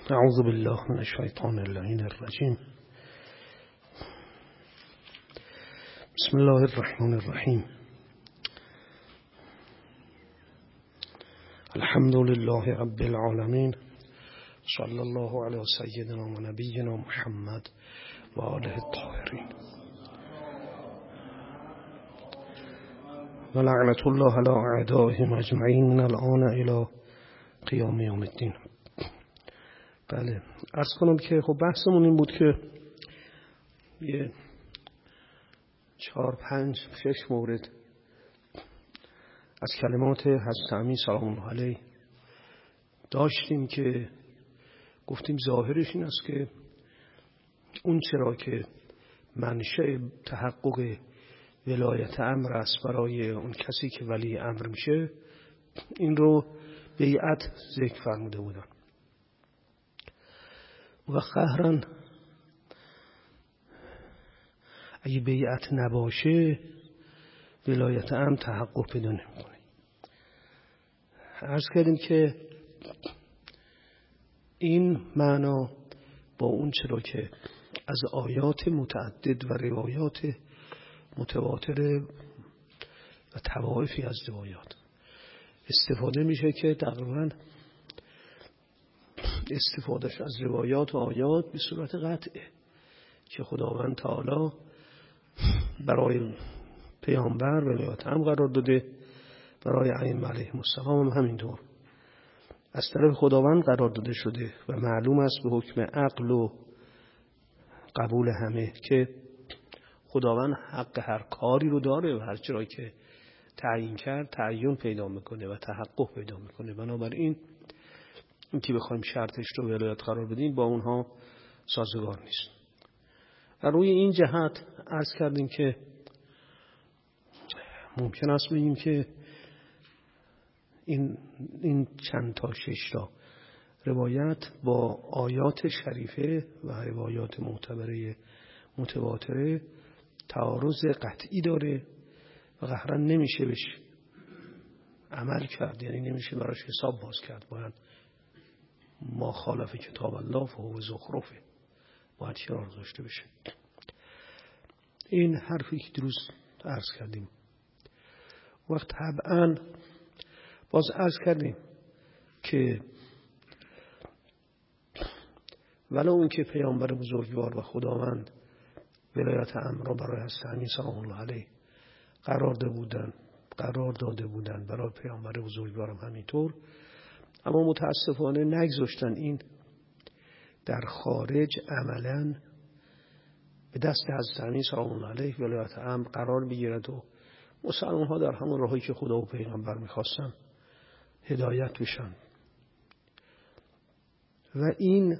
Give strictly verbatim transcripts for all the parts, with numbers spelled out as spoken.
اعوذ بالله من الشیطان اللعین الرجیم. بسم الله الرحمن الرحیم. الحمد لله رب العالمین. صلی الله علی سیدنا و نبینا محمد و آله الطاهرین. و لعنت الله علی اعدائهم اجمعین من الآن الی قیام یوم الدین. بله، عرض کنم که خب بحثمون این بود که یه چهار پنج شش مورد از کلمات حضرت امین سلام الله علیه داشتیم که گفتیم ظاهرش این است که اون چرا که منشأ تحقق ولایت امر است برای اون کسی که ولی امر میشه، این رو بیعت ذکر فرموده بودن و قهرن اگه بیعت نباشه ولایت امر تحقق پیدا نمیکنه. عرض کردیم که این معنا با اون چرا که از آیات متعدد و روایات متواتر و طوایفی از روایات استفاده میشه که تقریبا استفادهش از روایات و آیات به صورت قطعه که خداوند تعالی برای پیامبر ولایت امر قرار داده، برای ائمه علیهم السلام هم همینطور از طرف خداوند قرار داده شده و معلوم است به حکم عقل و قبول همه که خداوند حق هر کاری رو داره و هر چرا که تعیین کرد تعیین پیدا میکنه و تحقق پیدا میکنه. بنابراین این که بخوایم شرطش رو ولایت قرار بدیم با اونها سازگار نیست. و روی این جهت عرض کردیم که ممکن است بگیم که این این چند تا شش تا روایت با آیات شریفه و روایات معتبره متواتره تعارض قطعی داره و قهرن نمیشه بهش عمل کرد، یعنی نمیشه براش حساب باز کرد. باید ما خالف کتاب الله فهو زخرفه، باید شرار داشته بشه. این حرفی که دیروز عرض کردیم. وقت طبعا باز عرض کردیم که ولو اون که پیامبر بزرگوار و خداوند ولایت امر را برای حضرت امین سلام الله علیه قرار داده بودن قرار داده بودن برای پیامبر بزرگوارم همینطور، اما متاسفانه نگذاشتن این در خارج عملاً به دست حضرت امین سلام الله علیه ولایت امر قرار بگیرد و مسلمان ها در همون راهی که خدا و پیغمبر میخواستن هدایت بشن. و این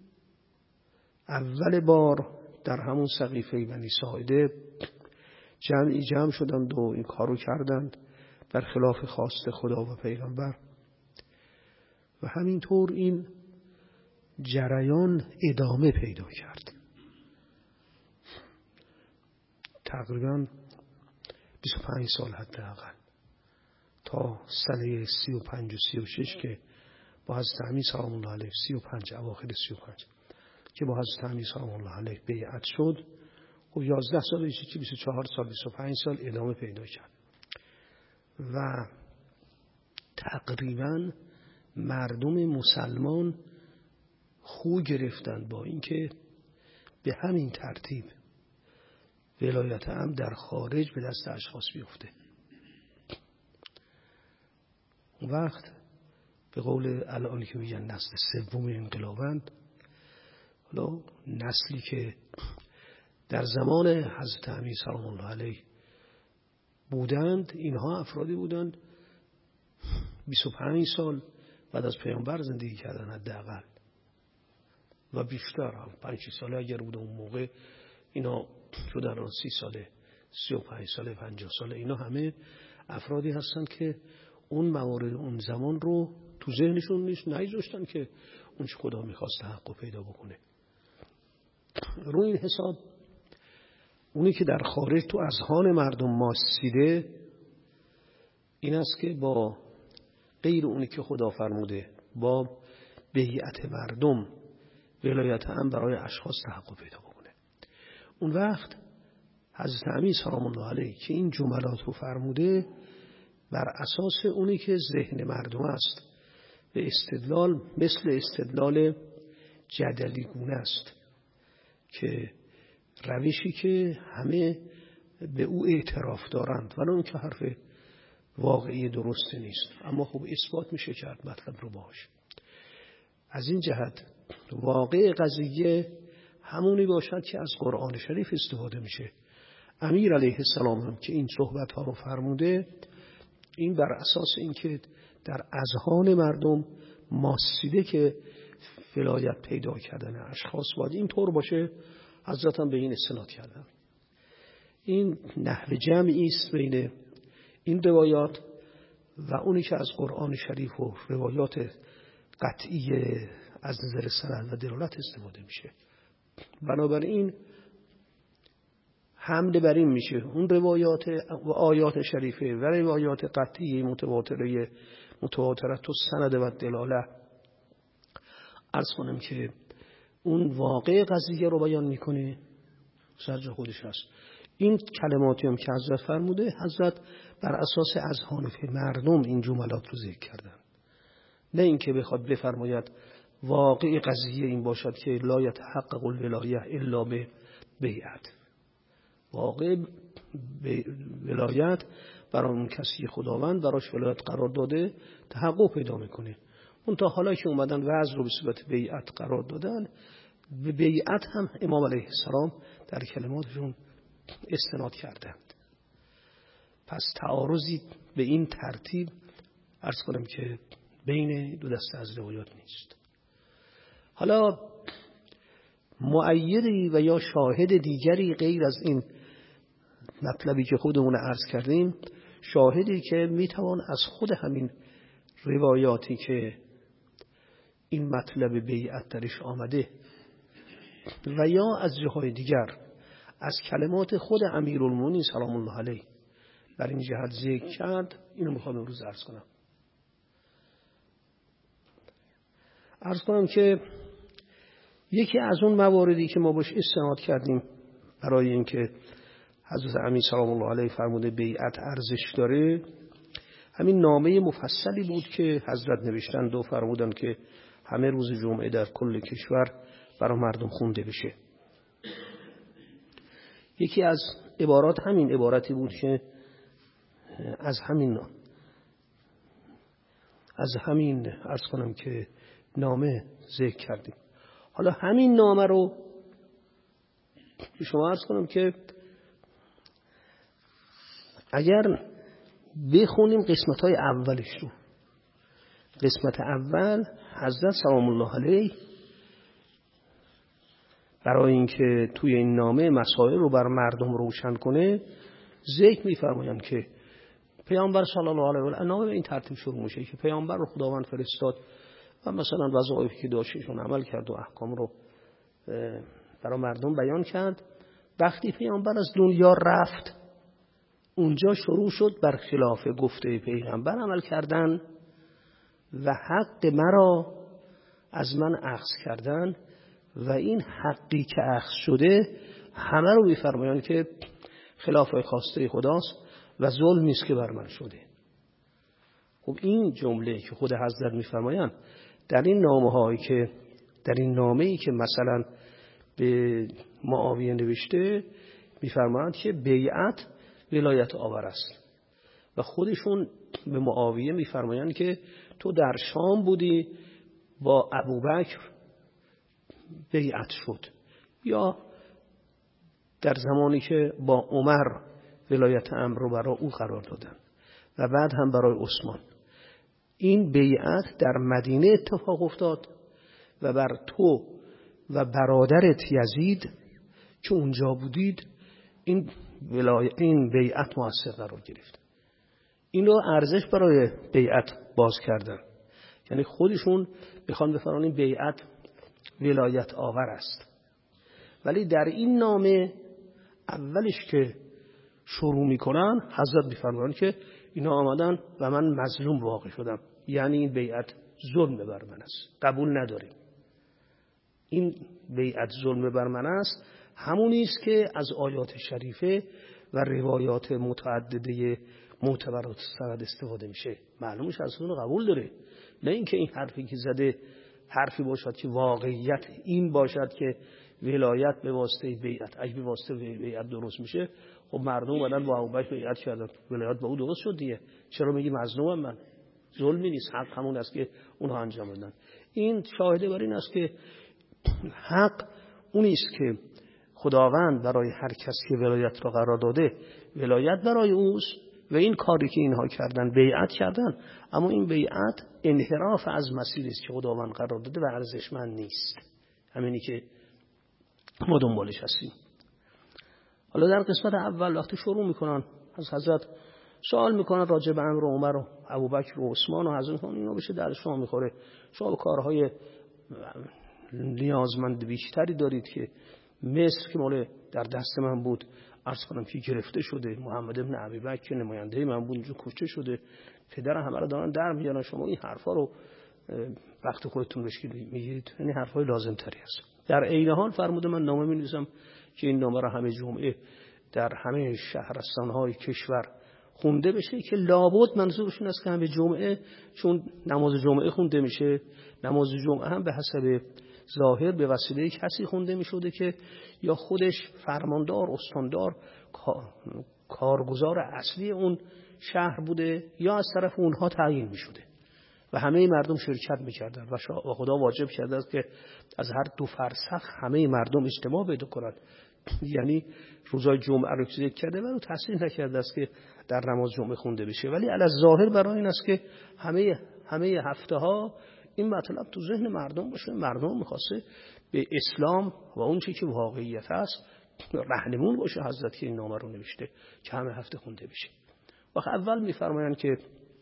اول بار در همون سقیفه بنی ساعده جمعی جمع شدند و این کارو کردند بر خلاف خواست خدا و پیغمبر و همینطور این جریان ادامه پیدا کرد. تقریبا بیست و پنج سال حداقل تا سال سی و پنج و سی و شش که با حضرت امین سلام الله علیه سی و پنج اواخر سی و پنج که با حضرت امین سلام الله علیه بیعت شد و یازده سال چه بیست و چهار سال بیست و پنج سال ادامه پیدا کرد و تقریبا مردم مسلمان خو گرفتند با اینکه به همین ترتیب ولایت امر در خارج به دست اشخاص بیفته. وقت به قول الان که میگن نسل سوم انقلابند، حالا نسلی که در زمان حضرت امین سلام الله علیه بودند، اینها افرادی بودند بیست و پنج سال بعد از پیامبر زندگی کردن حداقل و بیشتر هم پنج ساله اگر بود اون موقع، اینا شدن الان سی ساله سی و پنج ساله پنجاه ساله. اینا همه افرادی هستند که اون موارد اون زمان رو تو ذهنشون نیست، نگذاشتن که اون چه خدا میخواست تحقق پیدا بکنه. روی این حساب اونی که در خارج تو اذهان مردم ماسیده این است که با غیر اونی که خدا فرموده، با بیعت مردم ولایت هم برای اشخاص تحقق پیدا بکنه. اون وقت حضرت امیر سلام الله علیه که این جملات رو فرموده بر اساس اونی که ذهن مردم است، به استدلال مثل استدلال جدلی گونه است که روشی که همه به او اعتراف دارند ولی اون که حرف واقعی درسته نیست، اما خب اثبات میشه کرد مطلب رو باش. از این جهت واقع قضیه همونی باشد که از قرآن شریف استفاده میشه. امیر علیه السلام هم که این صحبت ها رو فرموده، این بر اساس اینکه در اذهان مردم ماسیده که ولایت پیدا کردن اشخاص باید این طور باشه، حضرت هم به این استناد کردن. این نحو جمعی است بین این روایات و اونی که از قرآن شریف و روایات قطعی از نظر سند و دلالت استفاده میشه. بنابراین حمل بر این میشه اون روایات و آیات شریفه و روایات قطعی متواتره متواترت و سند و دلاله عرض کنم که اون واقع قضیه رو بیان میکنه، سرجا خودش هست. این کلماتی هم که حضرت فرموده، حضرت بر اساس اذهان مردم این جملات رو ذکر کردن، نه اینکه بخواد بفرماید واقع قضیه این باشد که لا یتحقق الولایه الا به بیعت. واقع ولایت برای اون کسی خداوند براش ولایت قرار داده تحقق پیدا میکنه. اون تا حالا که اومدن وعظ رو به صورت بیعت قرار دادن، به بیعت هم امام علیه السلام در کلماتشون استناد کردند. پس تعارضی به این ترتیب عرض کنم که بین دو دسته از روایات نیست. حالا مؤیدی و یا شاهد دیگری غیر از این مطلبی که خودمون عرض کردیم، شاهدی که میتوان از خود همین روایاتی که این مطلب بیعت درش آمده و یا از جاهای دیگر از کلمات خود امیرالمومنین سلام الله علیه بر این جهت ذکر کرد، اینو میخوام امروز عرض کنم. عرض کنم که یکی از اون مواردی که ما باش استناد کردیم برای اینکه حضرت امیر سلام الله علیه فرموده بیعت ارزش داره، همین نامه مفصلی بود که حضرت نوشتند و فرمودند که همه روز جمعه در کل کشور برای مردم خونده بشه. یکی از عبارات همین عبارتی بود که از همین از همین عرض کنم که نامه ذکر کردیم. حالا همین نامه رو به شما عرض کنم که اگر بخونیم قسمت های اولش رو، قسمت اول حضرت سلام الله علیه برای اینکه توی این نامه مسائل رو بر مردم روشن کنه ذکر می‌فرمایند که پیامبر صلی الله علیه و آله، نامه به این ترتیب شروع میشه که پیامبر رو خداوند فرستاد و مثلا وظایفی که داشتشون عمل کرد و احکام رو برای مردم بیان کرد. وقتی پیامبر از دنیا رفت، اونجا شروع شد بر خلاف گفته پیغمبر عمل کردن و حق مرا از من اخذ کردن و این حقی که اخذ شده همه رو می‌فرمایند که خلاف خواسته خداست و ظلمی است که بر من شده. خب این جمله که خود حضرت می‌فرمایند در این نامه‌هایی که در این نامه‌ای که مثلا به معاویه نوشته می‌فرمایند که بیعت ولایت آور است و خودشون به معاویه می‌فرمایند که تو در شام بودی با ابوبکر بیعت شد، یا در زمانی که با عمر ولایت امر رو برای او قرار دادن و بعد هم برای عثمان. این بیعت در مدینه اتفاق افتاد و بر تو و برادرت یزید که اونجا بودید این ولایت این بیعت مؤثر قرار گرفت. این رو ارزش برای بیعت باز کردن، یعنی خودشون بخوان بفرمایند بیعت ولایت آور است. ولی در این نامه اولش که شروع میکنن حضرت میفرمایند که اینا آمدن و من مظلوم واقع شدم، یعنی این بیعت ظلم بر من است، قبول نداریم. این بیعت ظلم بر من است همونی است که از آیات شریفه و روایات متعدده معتبرات سند استفاده میشه. معلومش از اون قبول داره، نه اینکه این حرفی که زده حرفی باشد که واقعیت این باشد که ولایت به واسطه بیعت، اگه به واسطه بیعت درست میشه خب مردم اومدن با ابوبکر بیعت کردن، ولایت با او درست شد دیگه. چرا میگی مظلومم من؟ ظلمی نیست، حق همون است که اونها انجام دادن. این شاهده بر این است که حق اونی است که خداوند برای هر کسی که ولایت را قرار داده ولایت برای اوست و این کاری که اینها کردن بیعت کردن، اما این بیعت انحراف از مسیری است که خداوند قرار داده و ارزشمند نیست. همینی که ما دنبالش هستیم. حالا در قسمت اول وقتی شروع میکنن از حضرت سوال میکنن راجع به امر عمر و ابوبکر و عثمان و از اونها، اینا بشه در شما میخوره، شما کارهای نیازمند بیشتری دارید که مصر که مال در دست من بود عرض کنم که گرفته شده، محمد ابن ابیبکر که نماینده من بود اونجا کشته شده، پدر همه رو دارن در میارن، شما این حرفا رو وقت خودتون بشید میگید. یعنی حرفای لازم تری است. در عین حال فرموده من نامه می‌نویسم که این نامه را همه جمعه در همه شهرستان‌های کشور خونده بشه، که لابد منظورشون است که همه جمعه، چون نماز جمعه خونده میشه، نماز جمعه هم به حسب ظاهر به وسیله کسی خونده میشده که یا خودش فرماندار، استاندار، کارگزار اصلی اون شهر بوده یا از طرف اونها تعیین میشده و همه مردم شرکت میکردن و خدا واجب کرده است که از هر دو فرسخ همه مردم اجتماع پیدا کنند. یعنی روزای جمعه رو ذکر کرده و تصریح نکرده است که در نماز جمعه خونده بشه، ولی علی ظاهر برای این است که همه همه هفته ها این مطلب تو ذهن مردم باشه. مردم میخواسته به اسلام و اون چیزی که واقعیت است راهنمون باشه. حضرت که این نامه رو نوشته که همه هفته خونده بشه. وقت اول میفرمایند که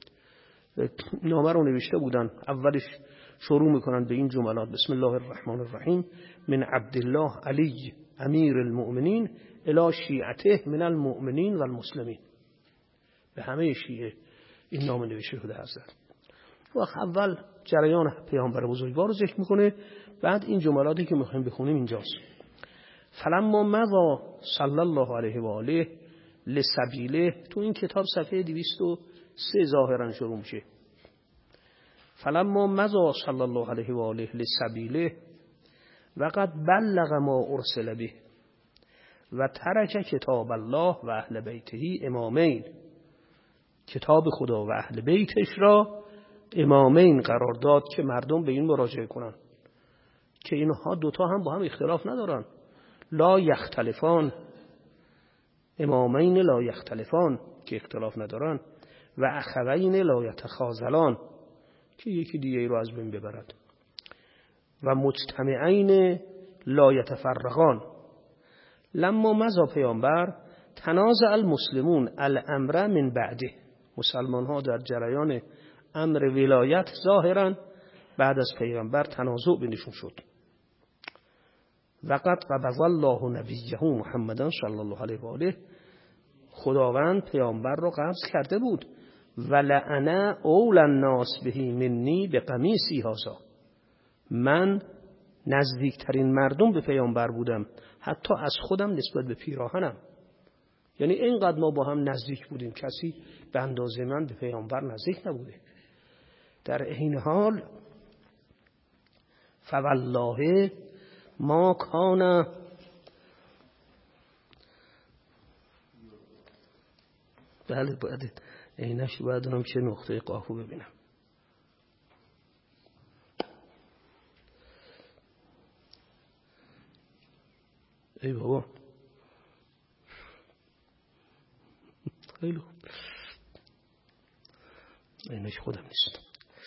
نامه رو نوشته بودن، اولش شروع میکنن به این جملات: بسم الله الرحمن الرحیم، من عبدالله علی امیر المؤمنین الی شیعته من المؤمنین و المسلمین. به همه شیعه این نامه نوشته شده حضرت. وقت اول جریان پیامبر بزرگوار رو ذکر میکنه، بعد این جملاتی که میخوایم بخونیم اینجاست: فلما مضى صلی الله علیه و آله لسبیله. تو این کتاب صفحه دویست و سه ظاهرا شروع میشه. فلما مضى صلی الله علیه و آله لسبیله وقد بلغ ما ارسل به و ترک کتاب الله و اهل بیته امامین. کتاب خدا و اهل بیتش را امامین قرار داد که مردم به این مراجعه کنن، که اینها دوتا هم با هم اختلاف ندارن. لا یختلفان، امامین لا یختلفان که اختلاف ندارن، و اخوین لا یتخاذلان که یکی دیگه ای رو از بین ببرد، و مجتمعین لا یتفرقان. لما مضى پیامبر تنازع المسلمون الامر من بعده. مسلمان ها در جریان امر ولایت ظاهرا بعد از پیامبر تنازع بینشون شد. وقد قبض الله نبیه محمدا صلی الله علیه و آله. خداوند پیامبر رو قبض کرده بود. ولعنا اول الناس بهی منی به قمیصی هذا. من نزدیکترین مردم به پیامبر بودم، حتی از خودم نسبت به پیراهنم. یعنی اینقدر ما با هم نزدیک بودیم، کسی به اندازه من به پیامبر نزدیک نبوده. در این حال فوالله ما کان بله باید اینش باید دارم که نقطه قافو ببینم. ای بابا خیلی خوب، اینش خودم نیست.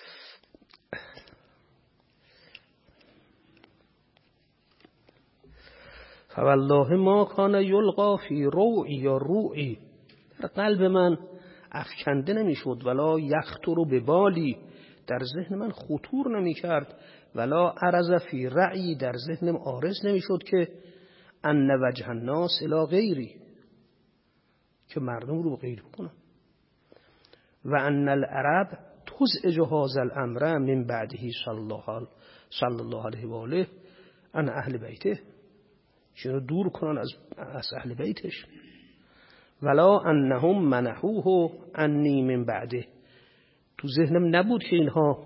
فوالله ما کان یلقا فی روعی یا روعی. در قلب من افکنده نمیشد، ولا یخطر به بالی، در ذهن من خطور نمی کرد، ولا عرض فی رعی، در ذهنم عارض نمیشد که ان وجه الناس الی غیری، که مردم رو غیر بکنم. و ان العرب خذ جهاز الامر من بعده صلی الله صلی الله علیه و آله ان اهل بیته، چرا دور کنن از از اهل بیتش. ولا انهم منحوه عنی من بعده، تو ذهنم نبود که اینها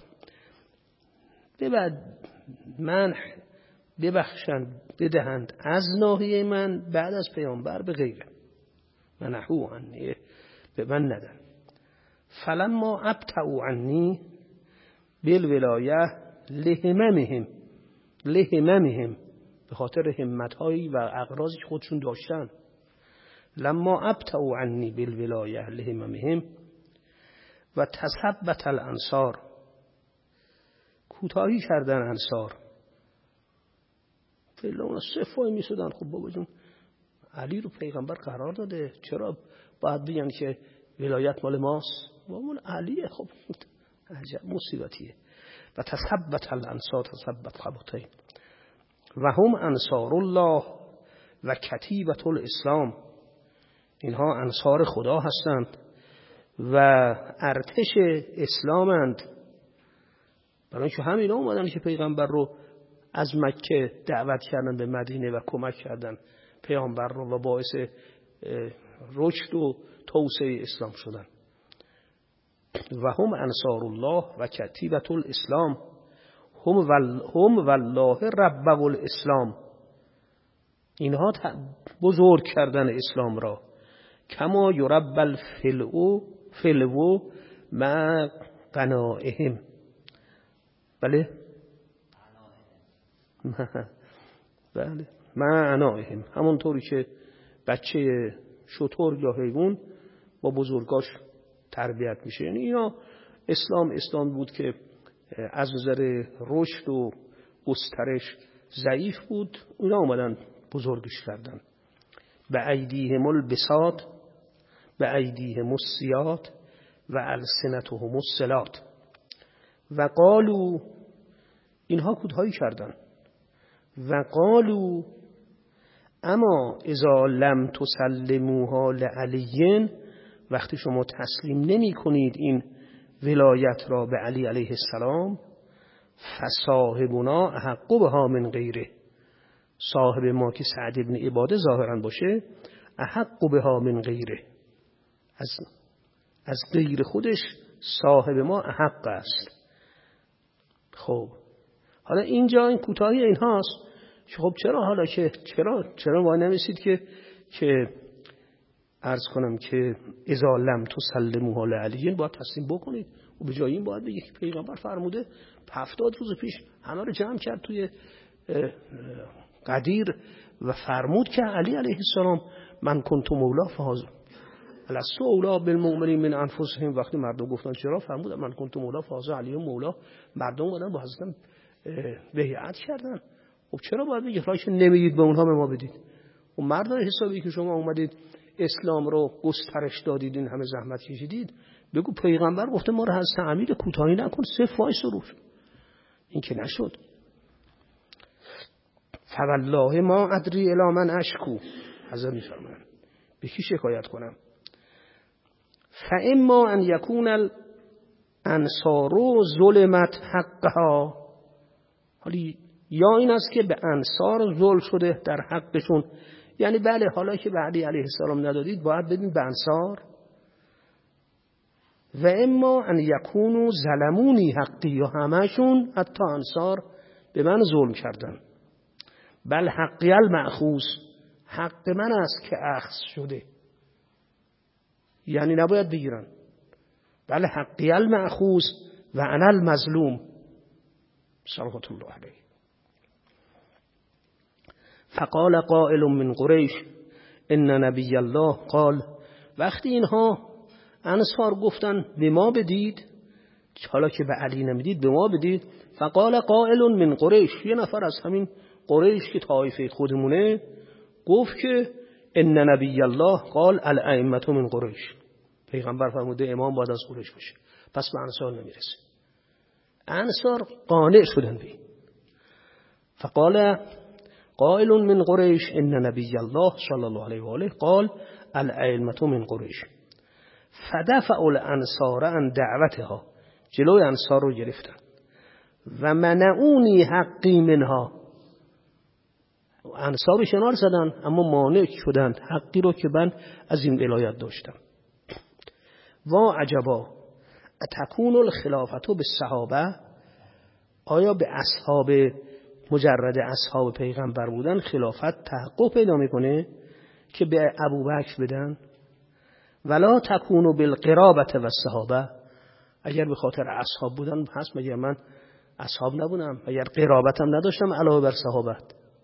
ببعد منح ببخشند بدهند از ناحیه من بعد از پیامبر به غیره. منحوه عنی به من ندن. فلما ابتعوا عنی بالولایه لهممهم لهممهم، به خاطر همت‌هایی و اغراضی که خودشون داشتن. لما ابتعوا عنی بالولایه لهممهم و تثبت الانصار، کوتاهی کردن انصار. فعلا اونا صفای میسودن. خب بابا جون علی رو پیغمبر قرار داده، چرا باید بگن که ولایت مال ماست؟ بابا علیه. خب عجب مصیبتیه. و تثبت الانصار تثبت خبطه و هم انصار الله و کتیبت الاسلام، اینها انصار خدا هستند و ارتش اسلامند. برای اینکه همینا اومدن که پیغمبر رو از مکه دعوت کردن به مدینه و کمک کردن پیغمبر رو و باعث رشد و توسعه اسلام شدن. و هم انصار الله و کتیبت الاسلام هم ول هم والله رب الاسلام، اینها بزرگ کردن اسلام را. کما یرب الفلو فلو مع قنائهم. بله بله مع عنائهم، همونطوری که بچه شتر یا حیوان با بزرگاش تربیت میشه. یعنی اینا اسلام اسلام بود که از نظر رشد و گسترش ضعیف بود، اینا اومدن بزرگش کردن. به ایدیهم البساط به ایدیهم السیات و السنتهم السلات. و قالو، اینها کوتاهی کردن. و قالو اما اذا لم تسلموها لعلی، وقتی شما تسلیم نمی کنید این ولایت را به علی علیه السلام، فصاحبنا احق بها من غیره، صاحب ما که سعد ابن عباده ظاهرا باشه، احق بها من غیره، از از غیر خودش صاحب ما احق است. خب حالا اینجا این کوتاهی این هاست. خب چرا حالا که چرا چرا وای نمیسید که که عرض کنم که اذا لم تسلموها لعلی، باید تسلیم بکنید و به جای این باید بگید که پیغمبر فرموده هفتاد روز پیش همه رو جمع کرد توی قدیر و فرمود که علی علیه السلام من کنت مولا فاز لست اولا بالمؤمنین من انفسهم. وقتی مردم گفتن چرا، فرمود من کنت مولا فاز علی مولا. مردم اومدن با حضرت بیعت کردن. خب چرا باید بگید رایش نمیدید به اونها به ما بدید؟ و مردای حسابی که شما اومدید اسلام رو گسترش دادید، این همه زحمت کشیدید، بگو پیغمبر گفته ما رو از تعمید کوتاهی نکن، صف وایس روش. این که نشد. فوالله ما ادری الی من اشکو، حضرت میفرمایند به کی شکایت کنم؟ فاما ان یکون الانصار ظلمت حقها، حالی یا این است که به انصار ظلم شده در حقشون. یعنی بله حالا که به علی علیه السلام ندادید باید بدین به انصار. و اما ان یکونوا ظلمونی حقی، یا همشون حتی انصار به من ظلم کردن. بل حقی المأخوذ، حق من است که اخذ شده، یعنی نباید بگیرن. بل حقی المأخوذ و انا المظلوم صلوات الله علیه. فقال قائل من قریش ان نبی الله قال، وقتی اینها انصار گفتن به ما بدید، حالا که به علی نمیدید به ما بدید. فقال قائل من قریش، یه نفر از همین قریش که طایفه خودمونه گفت که ان نبی الله قال الائمه من قریش، پیغمبر فرموده امام باید از قریش باشه، پس به انصار نمیرسه. انصار قانع شدن به. فقال قائل من قریش ان نبی الله صلی الله علیه و آله قال الائمه من قریش فدفع الانصار عن دعوتها. جلوی انصار رو گرفتن. و منعونی حقی منها، انصار رو کنار زدن اما مانع شدند حقی رو که من از این ولایت داشتم. و عجبا اتکون الخلافت به صحابه، آیا به اصحاب مجرد اصحاب پیغمبر بودن خلافت تحقق پیدا میکنه که به ابوبکر بدن؟ ولا تکون بالقرابت و صحابه، اگر به خاطر اصحاب بودن هست مگر من اصحاب نبودم، اگر قرابتم نداشتم علاوه بر صحابت.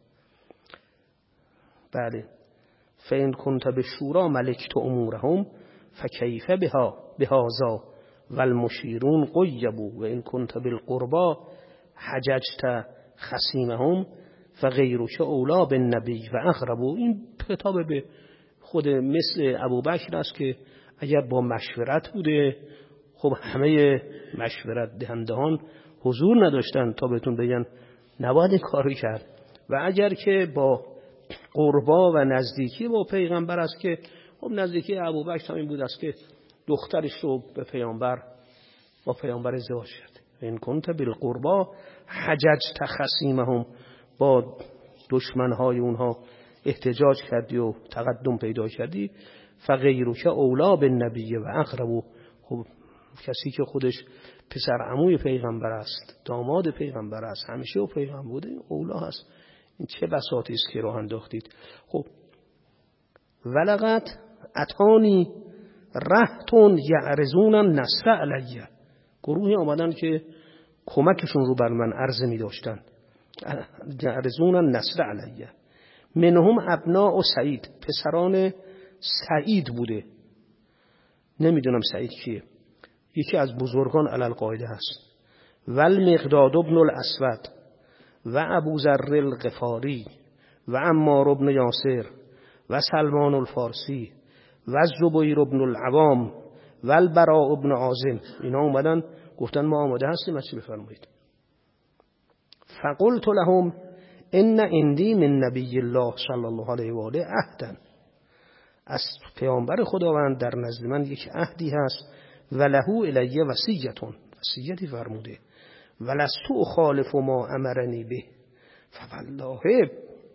بله. فإن كنت بالشورى ملكت امورهم فكيف بها بهذا والمشيرون غيبوا وإن كنت بالقربى حججت خصيمهم فغيرك اولى بالنبي واقرب. این خطاب به خود مثل ابوبکر است که اگر با مشورت بوده، خب همه مشورت دهندگان حضور نداشتن تا بهتون بگن نباید این کاری کرد. و اگر که با قربا و نزدیکی با پیغمبر است که خب نزدیکی ابوبکر همین بود است که دخترش رو به پیامبر با پیامبر ازدواج کرد. این کنت بالقربا حججت خصیمهم، با دشمنهای اونها احتجاج کردی و تقدم پیدا کردی. فغیرک اولا بالنبی و اقرب، خب کسی که خودش پسر عموی پیغمبر است، داماد پیغمبر است، همیشه او پیغمبر بوده، اولا هست. این چه بساطی است که راه انداختید. خب ولقد اتانی رهتون یعرضون النصر علیه، گروهی آمدن که کمکشون رو بر من عرضه می داشتن. یعرضون النصر علیه منهم ابناء سعید، پسران سعید بوده، نمیدونم سعید کیه، یکی از بزرگان علی القاعده هست. والمقداد ابن الاسود و ابو ذر الغفاری و عمار ابن یاسر و سلمان الفارسی و زبیر ابن العوام و البراء ابن عازم، اینا اومدن گفتن ما آماده هستیم، چی بفرمایید. فقلت لهم ان عندي من نبی الله صلی الله علیه و آله عهدا، از پیامبر خداوند در نزد من یک عهدی هست. وله الیه وصیتون، وصیتی فرموده. ولست اخالف ما امرنی به فوالله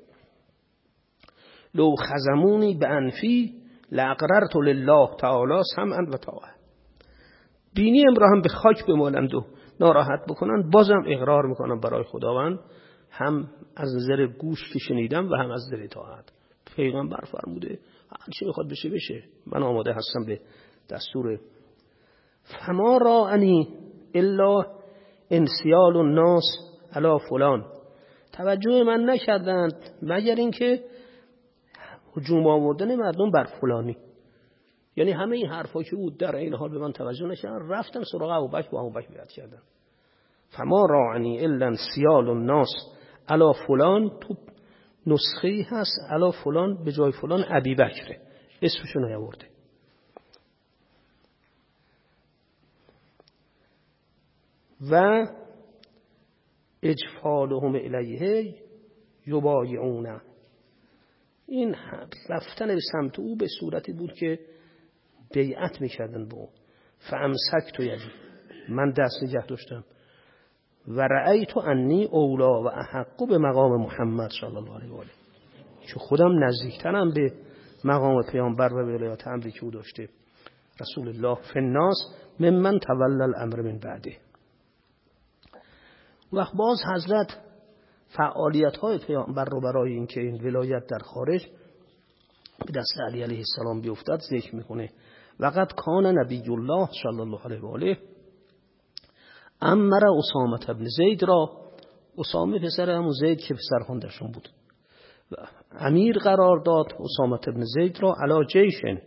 لو خزمونی بانفی لاقررت لله تعالی سمعا و طاعه. بینی امراه به خاک بمالند و ناراحت بکنن، بازم اقرار میکنم برای خداوند، هم از نظر گوش که شنیدم و هم از نظر اطاعت. پیغمبر فرموده هر چی میخواد بشه بشه، من آماده هستم به دستور. فما رانی الا انسیال الناس علی فلان، توجه من نکردند مگر اینکه هجوم آوردن مردم بر فلانی. یعنی همه این حرفا که بود در این حال به من توجه نکردن، رفتن سراغ ابوبکر و ابوبکر بیعت کردن. فما رانی الا انسیال الناس علی فلان، تو نسخه‌ای هست علی فلان به جای فلان ابی بکره، اسمشو نیاورده. و اجفالهم الیه یبایعونه، این رفتن به سمت او به صورتی بود که بیعت میکردن با او. فامسکت یدی، من دست نگه داشتم. و رأیت انی اولا و احق به مقام محمد صلی الله علیه و آله، که خودم نزدیکترم به مقام پیامبر و ولایت امری که او داشته رسول الله فی الناس ممن تولی الامر من بعده. وقت باز حضرت فعالیت های پیامبر رو برای اینکه این ولایت در خارج به دست علی علیه السلام بیفتد ذکر میکنه. وقد کان نبی الله صلی الله علیه و آله امر اسامه ابن زید را، اسامه پسر همون زید که پسر خواندشون بود، امیر قرار داد اسامه ابن زید را علی جیشن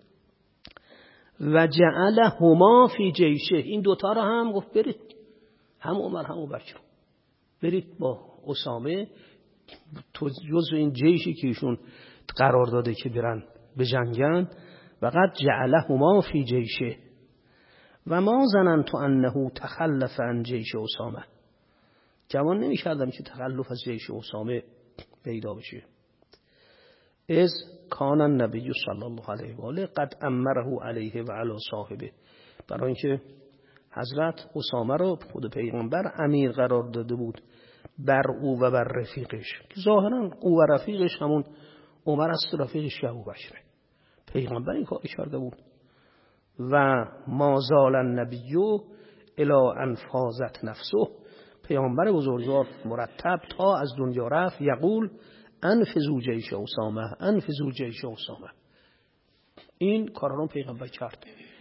و جعل هما فی جیشه، این دوتا را هم گفت برید، هم عمر هم ابوبکر برید با اسامه تو جزو این جیشی که ایشون قرار داده که برن به جنگن. و قد جعلهما فی جیشه و ما ظننت انه تخلف عن جیش اسامه، گمان نمی کردم که تخلف از جیش اسامه پیدا بشه. از کان النبی صلی الله علیه و آله قد امره علیه و علی صاحبه، برای اینکه حضرت اسامه رو خود پیغمبر امیر قرار داده بود بر او و بر رفیقش. ظاهرا او و رفیقش همون عمر است، رفیقش ابوبکر. پیغمبر این کار کرده بود. و ما زال النبی الی ان فاضت نفسه، پیامبر بزرگوار مرتب تا از دنیا رفت یقول انفذوا جیش اسامه، انفذوا جیش اسامه. این کارا رو پیغمبر کرد.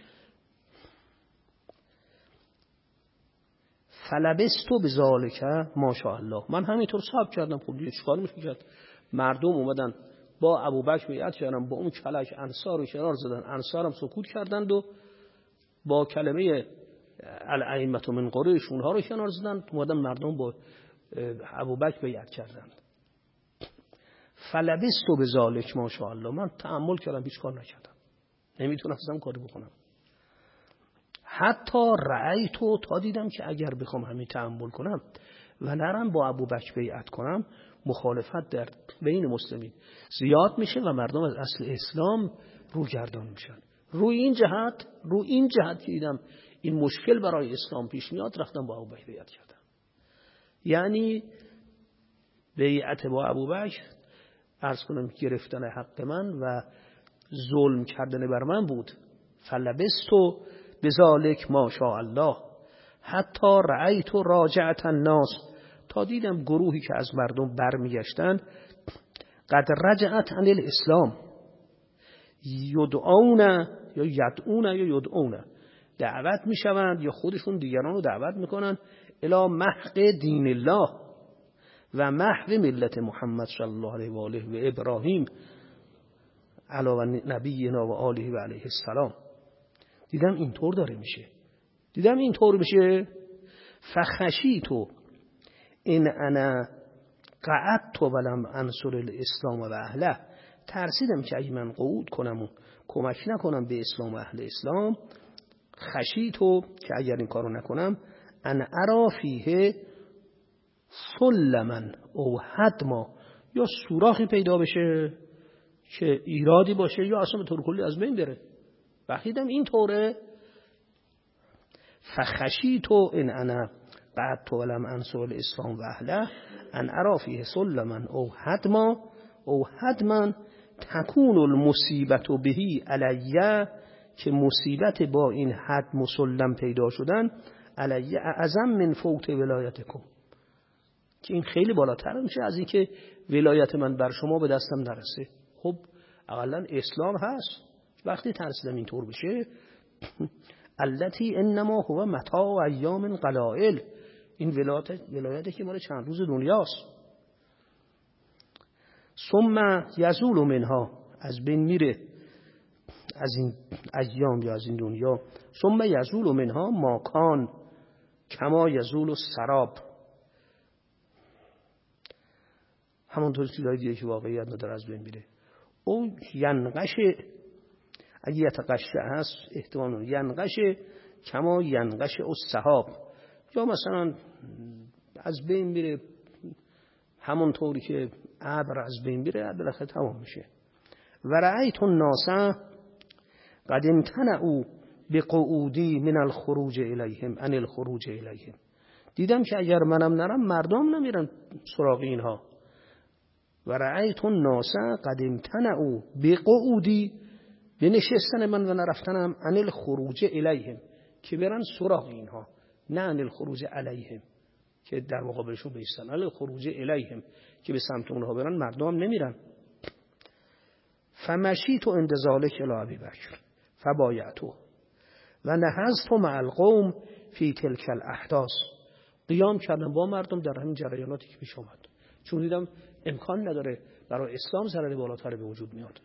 فلبستو بذالک ماشاءالله، من همینطور صبر کردم. خب دیگه چیکار میشه کرد؟ مردم اومدن با ابوبکر بیعت کردن، با اون کلک انصار رو کنار زدن، انصارم سکوت کردند و با کلمه الائمه من قریش اونها رو کنار زدن، اومدن مردم با ابوبکر بیعت کردند. فلبستو بذالک ماشاءالله، من تأمل کردم، هیچ کار نکردم، نمیتونستم کاری بکنم. حتی رأیتو، تا دیدم که اگر بخوام همین تأمل کنم و نرم با ابوبکر بیعت کنم، مخالفت در بین مسلمین زیاد میشه و مردم از اصل اسلام روگردان میشن. روی این جهت روی این جهت که دیدم این مشکل برای اسلام پیش میاد، رفتم با ابوبکر بیعت کردم. یعنی بیعت با ابوبکر عرض کنم گرفتن حق من و ظلم کردن بر من بود. فلبستو بذالک ماشاءالله حتی رأیت راجعت الناس، تا دیدم گروهی که از مردم برمیگشتن قد رجعت عن الاسلام، یدعون یا یدعون یا یدعون، دعوت میشوند یا خودشون دیگران رو دعوت میکنن الی محق دین الله و محو ملت محمد صلی الله علیه و آله و ابراهیم علی نبینا و آله و علیه السلام. دیدم اینطور داره میشه، دیدم اینطور میشه. فخشیتو ان انا قعدت ولم انصر الاسلام و اهله، ترسیدم که اگه من قعود کنم و کمک نکنم به اسلام و اهل اسلام، خشیتو که اگر این کارو نکنم، ان ارا فیه سلما او هدما، یا سوراخی پیدا بشه که ایرادی باشه یا اصلا به طور کلی از بین بره. وقتیدم این طوره، فخشیتو ان انا قعدت ولم انصر الاسلام و اهله ان ارا فیه سلما او هدما او هدما تکون المصیبت بهی علیه، که مصیبت با این حد مسلم پیدا شدن علیه اعظم من فوت ولایتکم، که این خیلی بالاتر میشه از این که ولایت من بر شما به دستم نرسه. خب اقلا اسلام هست. وقتی ترسیدم اینطور بشه، التی انما هو متاع ایام قلائل، این ولایت ولایتی که مال چند روز دنیاست. ثم یزول منها، از بین میره از این ایام یا از این دنیا. ثم یزول منها ماکان کما یزول السراب، همونطور چیزای دیگه که واقعیت نداره از بین میره. او ینقش، اگه یتقشه هست احتمال ینقش کما ینقش السحاب، یا مثلا از بین میره همونطوری که ابر از بین میره بالاخره تمام میشه. و رأیت الناس قد امتنعوا بقعودی من الخروج الیهم عن الخروج الیهم، دیدم که اگر منم نرم مردم نمیرن سراغ اینها. و رأیت الناس قد امتنعوا بقعودی، به نشستن من و نرفتنم، عن الخروج الیهم، که برن سراغ اینها، نه عن الخروج علیهم که در مقابلشون بیستن، عن الخروج الیهم که به سمت اونها برن مردم نمیرن. فمشیت عند ذلک الی ابی بکر فبایعته و نهضت مع القوم فی تلک الاحداث، قیام کردم با مردم در همین جریاناتی که پیش آمد، چون دیدم امکان نداره برای اسلام ضرر بالاتر به وجود میاد.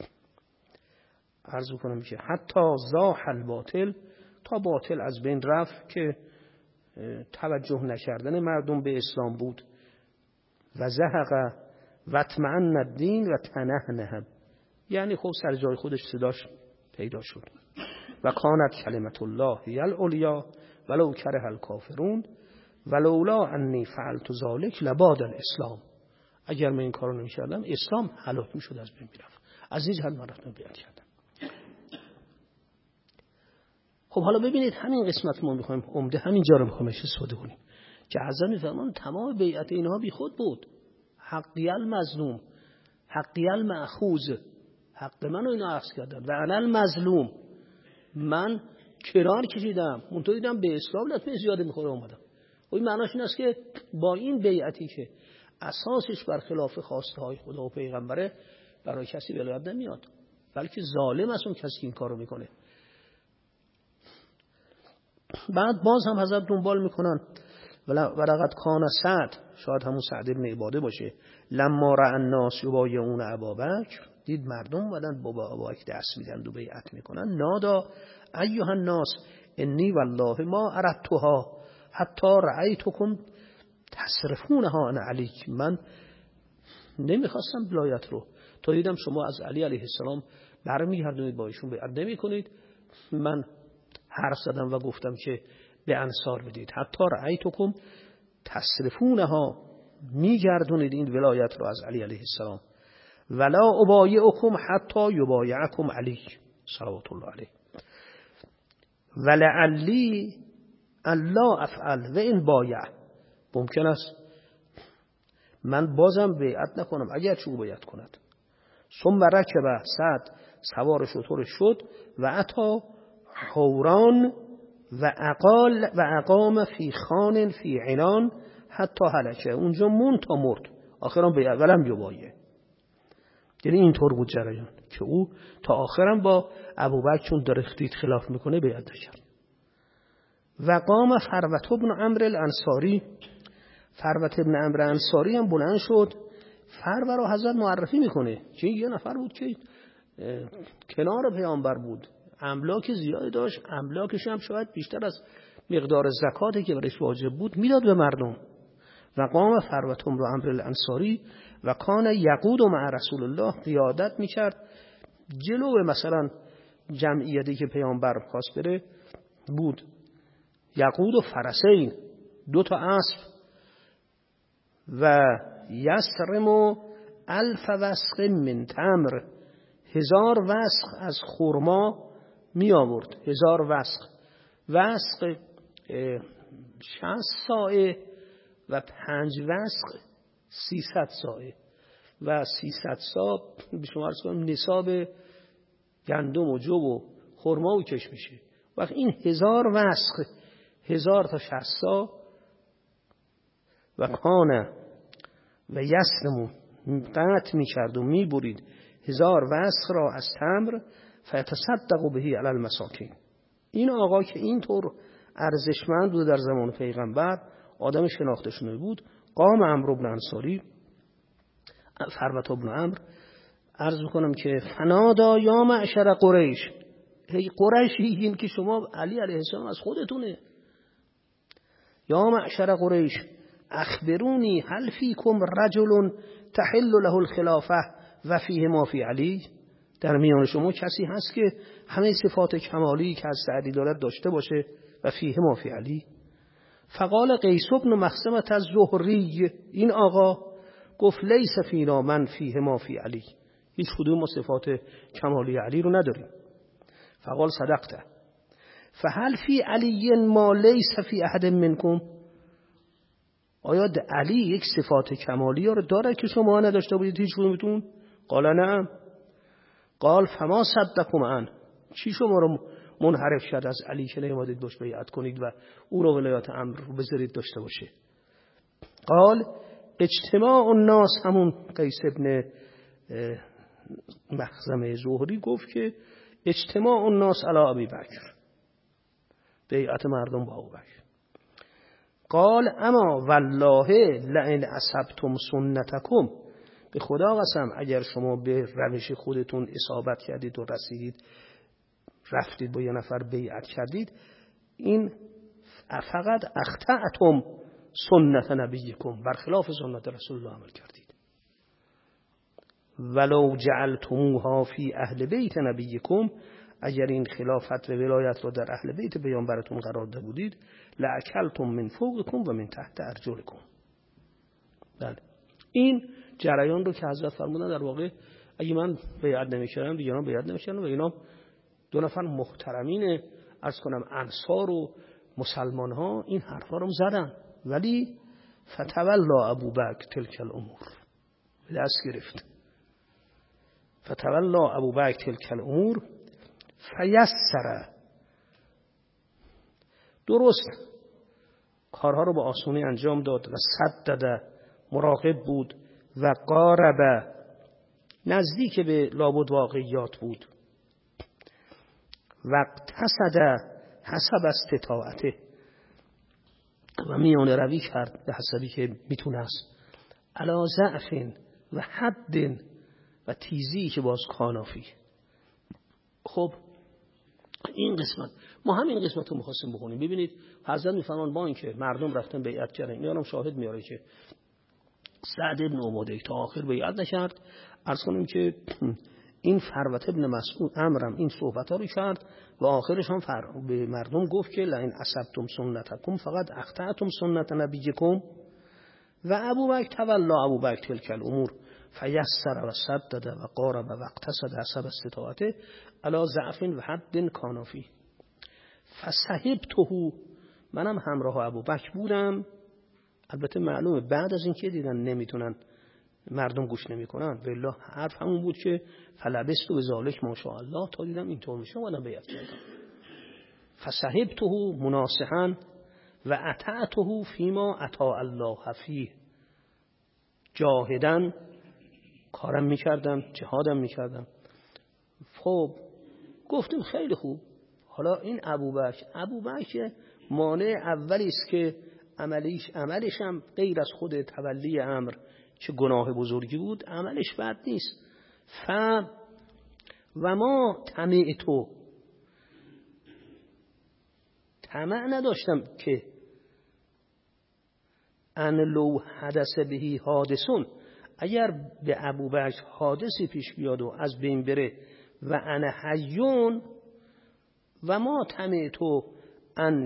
عرض کنم که حتی زاح الباطل، تا باطل از بین رفت که توجه نکردن مردم به اسلام بود. و زهق و اطمئن الدین و تنحنه، یعنی خب سر جای خودش صداش پیدا شد. و کانت کلمت الله هی العلیا ولو کره الکافرون ولولا انی فعلت ذلک لباد الاسلام، اگر من این کارو نمی‌کردم اسلام هلاک می‌شد، از بین می‌رفت. از این جهت من رفتم بیعت کردم. خب حالا ببینید همین قسمت ما میخوایم عمده همینجا رو میخوایم استفاده کنیم که حضرت میفرمان تمام بیعت اینها بی خود بود. حقی المظلوم، حقی المأخوذ، حق منو اینا اخذ کردن و انا المظلوم، من کرار کشیدم، اونطور دیدم به اسلام لطمه زیاده میخوره اومدم. و این معناش این است که با این بیعتی که اساسش بر خلاف خواسته های خدا و پیغمبره برای کسی ولایت نمیاد، بلکه ظالم است اون کسی که این کارو میکنه. بعد باز هم حضرت دنبال میکنن ولقد کان سعد، شاید همون سعد ابن عباده باشه، لما رأى الناس یبایعون ابابکر، دید مردم اومدن با ابابکر دست میدن و بیعت میکنن، نادا ایها الناس انی والله ما اردتها حتی رأیتکم تصرفونها عن علی، من نمیخواستم ولایت رو تا دیدم شما از علی علیه السلام برمیگردونید با ایشون بیعت نمیکنید، من حرف زدم و گفتم که به انصار بدید، حتی رأیتکم تصرفونها، میگردونید این ولایت رو از علی علیه السلام، ولا ابایعکم حتی یبایعکم علی صلوات الله علیه، ولعلی الا افعل و این بایع، ممکن است من بازم بیعت نکنم اگر چه او بیعت کند. ثم رکب سعد، سوار شتر شد و عطا حوران و اقال و اقام فی خان فی عنان حتی هلکه، اونجا مون تا مرد، آخرام به اولم یبایه. یعنی اینطور بود جریان که او تا آخرم با ابوبکر چون درختید خلاف میکنه بیعت کرد. و قام فروت ابن عمرو الانصاری، فروت ابن عمرو الانصاری هم بلند شد. فرو رو حضرت معرفی میکنه که یه نفر بود که کنار پیامبر بود، املاک زیادی داشت، املاکش هم شاید بیشتر از مقدار زکاتی که برش واجب بود میداد به مردم. و قام فروت ابن عمرو الانصاری و کان یقود مع رسول الله، قیادت میکرد جلو مثلا جمعیتی که پیامبر خواست بره بود. یقود و فرسین، دو تا اسب، و یسرم و الف وسق من تمر، هزار وسق از خرما می آورد. هزار وسق، وسق شصت ساعه و پنج وسق سیصد ساعه و سیصد ساعه به شما عرض کنم نصاب گندم و جو و خرما و کش میشه. وقت این هزار وسق، هزار تا شصت ساعه و کانه و یسلمو قطع می کرد و می برید هزار وسق را از تمر فیتصدق بهی علی المساکین. این آقا که اینطور ارزشمند بود در زمان پیغمبر، آدم شناخته شده بود، قام عمرو بن انصاری، فروت ابن عمرو، عرض میکنم که فنادا یا معشر قریش، هی قریشیین که شما علی علیه السلام از خودتونه، یا معشر قریش اخبرونی هل فیکم رجل تحل له الخلافه و فیه ما فی علی، در میان شما کسی هست که همه صفات کمالی که از سعدی دارد داشته باشه و فیه ما فی علی؟ فقال قیس بن مخزمة الزهری، این آقا گفت لیس فینا من فیه ما فی علی، هیچ کدوم ما صفات کمالی علی رو نداریم. فقال صدقته، فهل فی علی ما لیس فی احد منکم، آیا علی یک صفات کمالی رو داره که شما نداشته بودید هیچ کدومتون؟ قال نعم. قال فما صدقكم عن، چی شما رو منحرف شد از علی که نیامدید باش بیعت کنید و او رو ولایت امر رو بذارید داشته باشه؟ قال اجتماع الناس، همون قیس ابن مخزمه زهری گفت که اجتماع الناس علی ابی بکر، بیعت مردم با ابوبکر. قال اما والله لئن اصبتم سنتکم، به خدا قسم اگر شما به روش خودتون اصابت کردید و رسیدید رفتید با یه نفر بیعت کردید، این فقط اخطأتم سنت نبیکم، برخلاف سنت رسول الله عمل کردید. ولو جعلتموها فی اهل بیت نبیکم، اگر این خلافت و ولایت رو در اهل بیت پیامبرتون قرار داده بودید، لاکلتم من فوقکم و من تحت ارجلکم. بله، این جریان رو که حضرت فرمودن در واقع اگه من بیعت نمی‌کردم دیگران بیعت نمی‌کردن و اینا دو نفر محترمین عرض کنم انصار و مسلمان ها این حرفا رو زدن، ولی فتولا ابوبکر تلک الامور، به دست گرفت. فتولا ابوبکر تلک الامور فیسر، درست کارها رو با آسونی انجام داد و سدد، مراقب بود و قارب، نزدیک به لابد واقعیات بود، و اقتصد حسب استطاعته، و میانه روی کرد به حسبی که میتونه است، علی ضعف و حد و تیزی که باز کانافی. خب این قسمت ما همین قسمت رو می‌خواستیم بخونیم. ببینید حضرت میفرمان با اینکه مردم رفتن بیعت کردن، میارم شاهد میاره که سعد ابن عباده تا آخر بیعت نکرد. عرض کنیم که این فروت ابن مسعود امرم این صحبت ها رو کرد و آخرش هم فر... به مردم گفت که لئن اصبتم سنتکم فقط اخطأتم سنت نبیکم. و ابوبکر تولا ابوبکر تلک الامور فیسر و سدد و قارب و اقتصد حسب استطاعته علی ضعف و حد کانافی. فصحبته، منم همراه ابوبکر بودم. البته معلومه بعد از اینکه دیدن نمیتونن مردم گوش نمیکنن، والله حرف همون بود که فلبست و ذالک ماشاءالله، تا دیدم اینطور میشه اومدم بیعت کردم. فصحبته مناصحا و اطعته فیما اطاع الله فیه، جاهدن کارم میکردم، جهادم میکردم. خب گفتیم خیلی خوب. حالا این ابوبکر ابوبکر مانع اولی است که عملیش عملش هم غیر از خود تولی امر چه گناه بزرگی بود، عملش بد نیست. ف و ما طمع تو، طمع نداشتم که ان لو حدث بهی حادثون، اگر به ابوبکر حادثی پیش بیاد و از بین بره و انا حیون، و ما طمع تو ان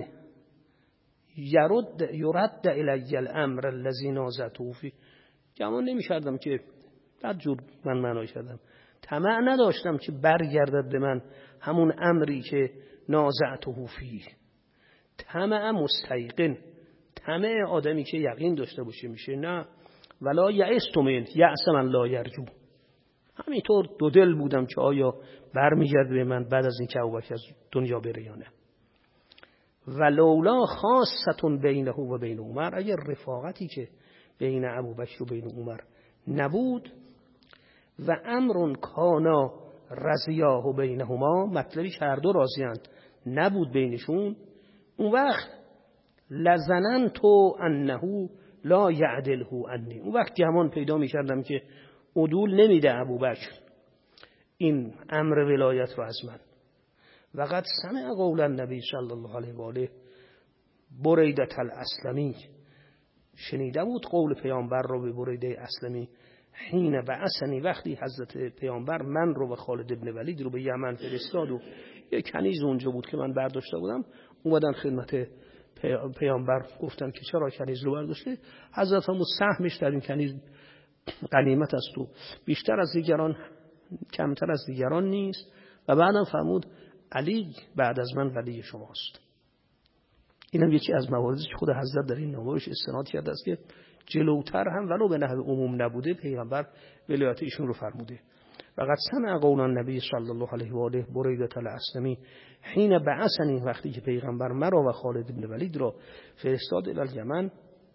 یرد یرد الی الامر الذی نازعته فی، گمان نمی‌کردم که بد جور من معنی کردم، طمع نداشتم که برگردد به من همون امری که نازعته فی. طمع مستیقن، طمع آدمی که یقین داشته باشه میشه، نه ولا یئست من یأس من لا یرجو. همینطور دو دل بودم که آیا برمیگرده به من بعد از این که ابوبکر از دنیا بره یا نه. ولولا خاصتون بینه و بین عمر، اگر رفاقتی که بین ابوبکر و بین عمر نبود، و امر کانا رضیاه بینهما، مطلبی که هر دو راضیند نبود بینشون، اون وقت لظننت انه لا یعدله عنی، اون وقت گمان پیدا می‌کردم که عدول نمیده ابوبکر این امر ولایت رو از من. و قد سمع قول النبی صلی الله علیه و آله بریده الاسلمی، شنیده بود قول پیامبر رو به بریده اسلمی، حین بعثنی، وقتی حضرت پیامبر من رو و خالد ابن ولید رو به یمن فرستاد و یک کنیز اونجا بود که من برداشته بودم، اومدن خدمت پیامبر گفتن که چرا کنیز رو برداشته؟ حضرت هم سهمش در این کنیز غنیمت است و بیشتر از دیگران کمتر از دیگران نیست. و بعدم فرمود علی بعد از من ولی شماست. اینم یکی از مواردی که خود حضرت در این نامه‌اش استناد کرده است که جلوتر هم ولو به نحو عموم نبوده پیغمبر ولایت ایشون رو فرموده. و قد سمع قول النبی صلی الله علیه و آله بریده الاسلمی حین بعثنی، وقتی که پیغمبر مرا و خالد بن ولید را فرستاد الی الیمن،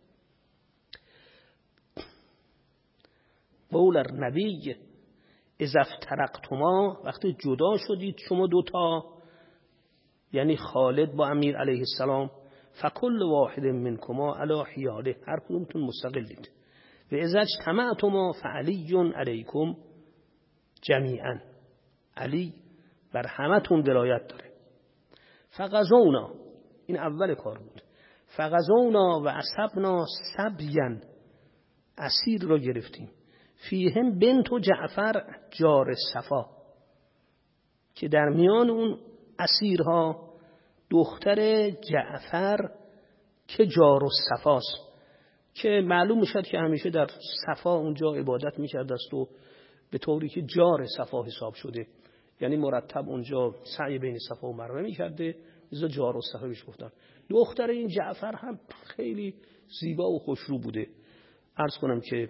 قول النبی اذا افترقتما، وقتی جدا شدید شما دوتا، یعنی خالد با امیر علیه السلام، فکل واحد منکما علی حیاله، هر کدومتون مستقلید. و اذا اجتمعتما فعلی علیکم جمیعا، علی بر همتون ولایت داره. فغزونا، این اول کار بود، فغزونا و اصبنا سبیا، اسیر را گرفتیم، فیهم بنت جعفر جار صفا، که در میان اون اسیرها دختر جعفر که جار صفاست، که معلوم میشد که همیشه در صفا اونجا عبادت میکرد است و به طوری که جار صفا حساب شده، یعنی مرتب اونجا سعی بین صفا و مروه میکرده لذا جار و صفا گفتن. دختر این جعفر هم خیلی زیبا و خوشرو بوده. عرض کنم که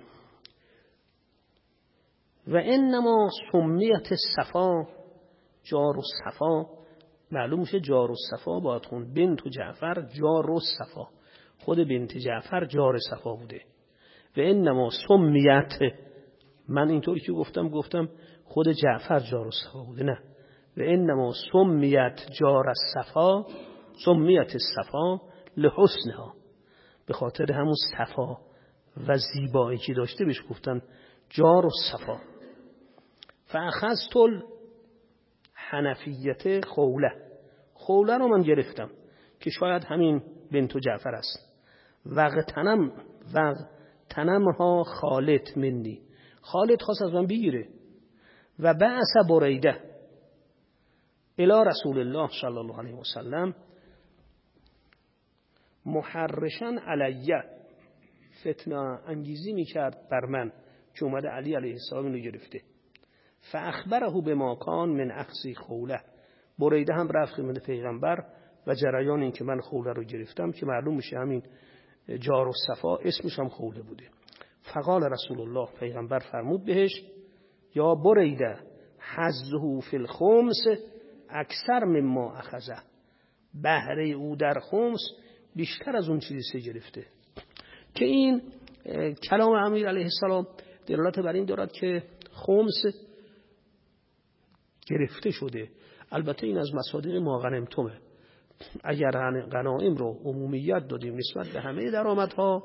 و انما سمیت صفا جار و صفا، معلوم میشه جار و صفا باید خون بنت جعفر جار و صفا، خود بنت جعفر جار صفا بوده. و انما سمیت، من اینطوری که گفتم گفتم خود جعفر جار و صفا بوده، نه، و انما سمیت جار صفا، سمیت صفا لحسنها، به خاطر همون صفا و زیبایی که داشته بهش گفتن جار و صفا. فاخذت الحنفیت خوله، خوله رو من گرفتم که شاید همین بنت جعفر است. وقتنم وقتنمها خالد منی، خالد خواست از من بگیره. و بعث بریده الی رسول الله صلی الله علیه و سلم محرشن علیه، فتنه انگیزی میکرد بر من که اومده علی علیه السلام اینو گرفته. فاخبره بما کان من اخذ خوله، بریده هم رفت خدمت پیغمبر و جریان این که من خوله رو گرفتم که معلوم میشه همین جار و صفا اسمش هم خوله بوده. فقال رسول الله، پیغمبر فرمود بهش یا بریده حظه فی الخمس اکثر مما اخذه، بهره او در خمس بیشتر از اون چیزی که گرفته. که این کلام امیر علیه السلام دلالت بر این دارد که خمس گرفته شده. البته این از مصادیق ما غنیمتمه، اگر غنایم رو عمومیت دادیم نسبت به همه درآمدها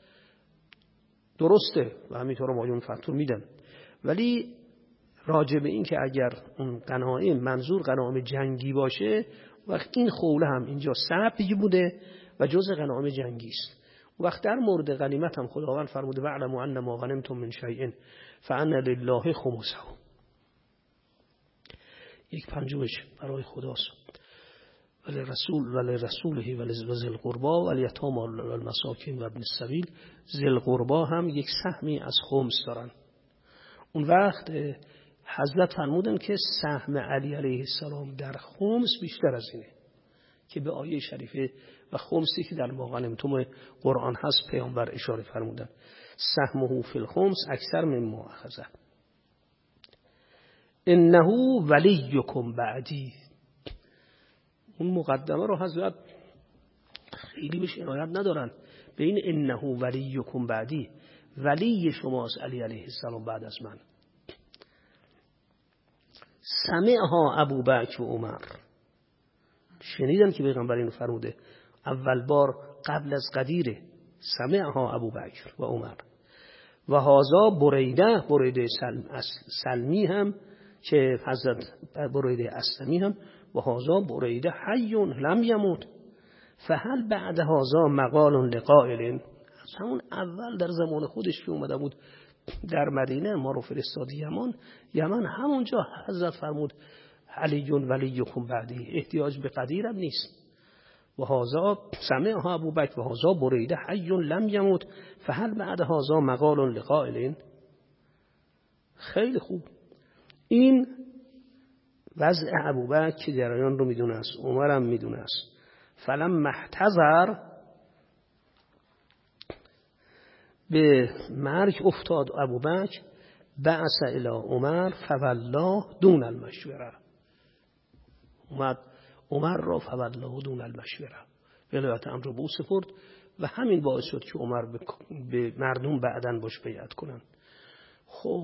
درسته و همینطور مایون فتور میدن، ولی راجع به این که اگر اون غنایم منظور غنایم جنگی باشه وقت این خوله هم اینجا سبی بوده و جز غنایم جنگی است. وقت در مورد غنیمت هم خداوند فرموده واعلموا ان ما غنمتم من شیء فان لله خمسه، یک پنجمش برای خداست، ولی رسول ولی رسوله ولی ذل قربا ولی یتاما والمساکین و ابن السبیل، ذل قربا هم یک سهمی از خمس دارن. اون وقت حضرت فرمودن که سهم علی علیه السلام در خمس بیشتر از اینه که به آیه شریفه و خمسی که در ما غنیمتم قرآن هست پیامبر اشاره فرمودن سهمه فی الخمس اکثر مما اخذه انه ولیکم بعدی. اون مقدمه رو حضرت خیلی بهش عنایت ندارن، به این انه ولیکم بعدی، ولی شماست علی علیه السلام بعد از من. سمعها ابو بکر و عمر، شنیدن که پیغمبر اینو فرموده اول بار قبل از غدیره. سمعها ابو بکر و عمر و هازا بریده، بریده سلمی هم که حضرت بریده اسلمی هم، و هازا بریده حیون لم یموت فهل بعد هازا مقال لقائل، از همون اول در زمان خودش که اومده بود در مدینه ما رو فرستاد یمن، یمن همونجا حضرت فرمود علیون ولیکم بعدی، احتیاج به قدیر هم نیست. و هازا سمعها ابو بکر و هازا بریده حیون لم یموت فهل بعد هازا مقال لقائل. خیلی خوب، این وضع ابو بکر که جریان رو میدونه است، عمر هم میدونه است. فلم محتضر به مرگ افتاد ابو بکر بعث الی عمر فوالله دون المشوره، اومد عمر را فوالله دون المشوره ولایت امر رو به او سپرد و همین باعث شد که عمر به مردم بعداً باش بیعت کنن. خب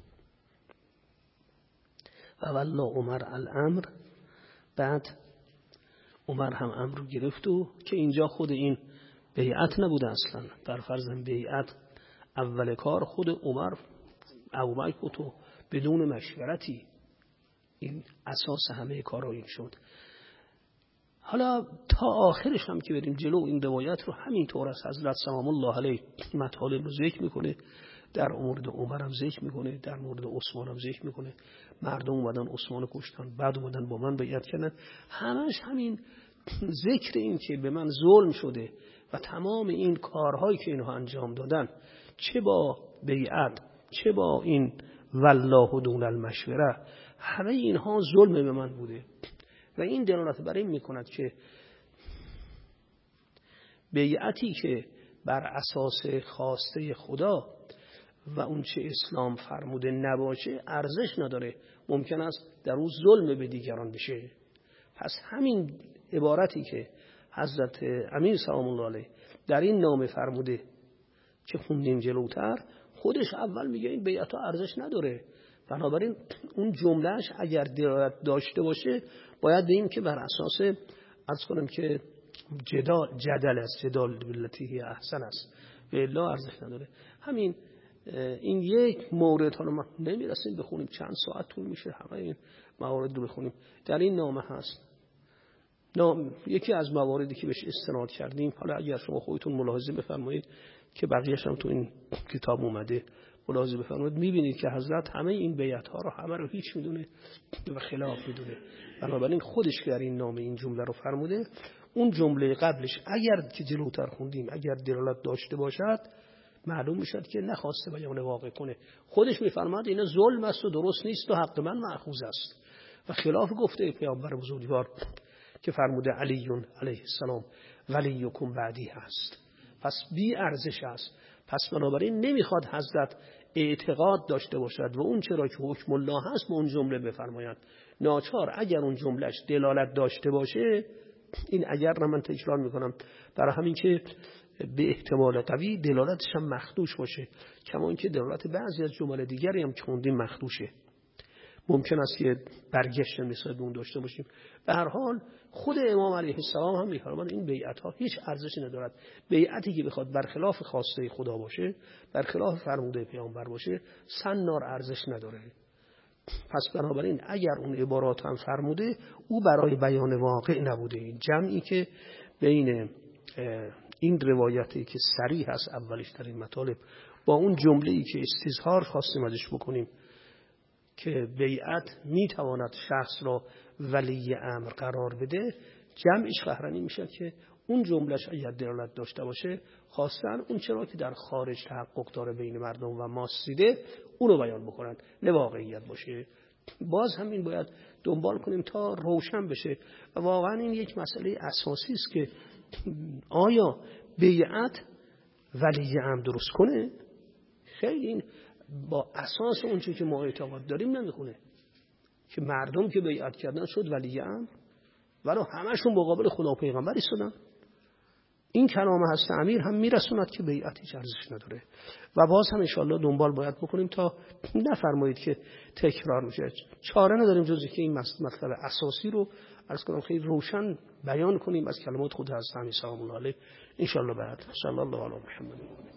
فوالله عمر الامر، بعد عمر هم امر رو گرفت و که اینجا خود این بیعت نبوده اصلا، در فرض بیعت اول کار خود عمر ابوبکر تو بدون مشورتی، این اساس همه کارا این شد. حالا تا آخرش هم که بریم جلو این روایت رو همینطور از حضرت سلام الله علیه مطالب رو ذکر میکنه، در مورد عمر هم ذکر میکنه، در مورد عثمان هم ذکر میکنه، مردم اومدن عثمان کشتن بعد اومدن با من بیعت کردن، همش همین ذکر این که به من ظلم شده و تمام این کارهایی که اینها انجام دادن، چه با بیعت چه با این والله دون المشوره، همه اینها ظلم به من بوده و این دلالت بر این میکند که بیعتی که بر اساس خواسته خدا و اون چه اسلام فرموده نباشه ارزش نداره، ممکن است در اون ظلم به دیگران بشه. پس همین عبارتی که حضرت امیر سلام الله علیه در این نامه فرموده که خوندیم جلوتر، خودش اول میگه این بیعت ها ارزش نداره. بنابراین اون جملهش اگر دلالت داشته باشه باید بگیم که بر اساس عرض کنم که جدال جدل است، جدال بالتی هی احسن است، به الا ارزش نداره. همین این یک مورد، حالا ما نمیرسیم بخونیم، چند ساعت طول میشه همه این موارد رو بخونیم. در این نامه هست نام یکی از مواردی که بهش استناد کردیم، حالا اگر شما خودتون ملاحظه بفرمایید که بقیه‌اش هم تو این کتاب اومده، ملاحظه بفرمایید میبینید که حضرت همه این بیعت ها رو همه رو هیچ میدونه و خلاف میدونه. بنابراین خودش که در این نامه این جمله رو فرموده، اون جمله قبلش اگر که جلوتر خوندیم اگر دلالت داشته باشد معلوم میشد که نخواسته بیان واقع کنه. خودش میفرماد اینا ظلم است و درست نیست و حق من مأخوذ است و خلاف گفته پیامبر بزرگوار که فرموده علی علیه السلام ولیکم بعدی هست، پس بی ارزش است. پس بنابراین نمیخواد حضرت اعتقاد داشته باشد و اون چرا که حکم الله هست به اون جمله بفرمایند. ناچار اگر اون جملهش دلالت داشته باشه، این اگر را من تکرار میکنم برای همین که به احتمال قوی دلالتش هم مخدوش باشه، کما اینکه دلالت بعضی از جمله دیگری هم که خوندیم مخدوشه، ممکن است که برگشت مثل اون داشته باشیم. به هر حال خود امام علیه السلام هم میفرماند این بیعت ها هیچ ارزشی ندارد. بیعتی که بخواد برخلاف خواسته خدا باشه، برخلاف فرموده پیامبر باشه، سنار ارزش نداره. پس بنابراین اگر اون عبارات هم فرموده، او برای بیان واقع نبوده. این جمعی که بین این روایتی که صریح هست اولش در این مطالب با اون جمله‌ای که استظهار خواستیم ازش بکنیم که بیعت میتواند شخص را ولی امر قرار بده، جمعش قهرنی میشه که اون جملهش اگر دلالت داشته باشه خواستن اون چرا که در خارج تحقق داره بین مردم و ماسیده اونو بیان بکنن، نه واقعیت باشه. باز همین باید دنبال کنیم تا روشن بشه و واقعا این یک مسئله اساسی است که آیا بیعت ولی امر درست کنه؟ خیلی این با اساس اون چیزی که ما اعتقاد داریم نمیخونه که مردم که بیعت کردن شد ولی امر، ولی همشون مقابل خدا و پیغمبر ایستادن. این کلام هست امیر هم میرسوند که بیعت هیچ ارزش نداره و باز هم انشاءالله دنبال باید بکنیم تا نفرمایید که تکرار میشه. چاره نداریم جز که این مطلب اساسی رو عرض کنم خیلی روشن بیان کنیم از کلمات خود حضرت امیر سلام الله علیه. انشاءالله بعد صلی الله علی محمد.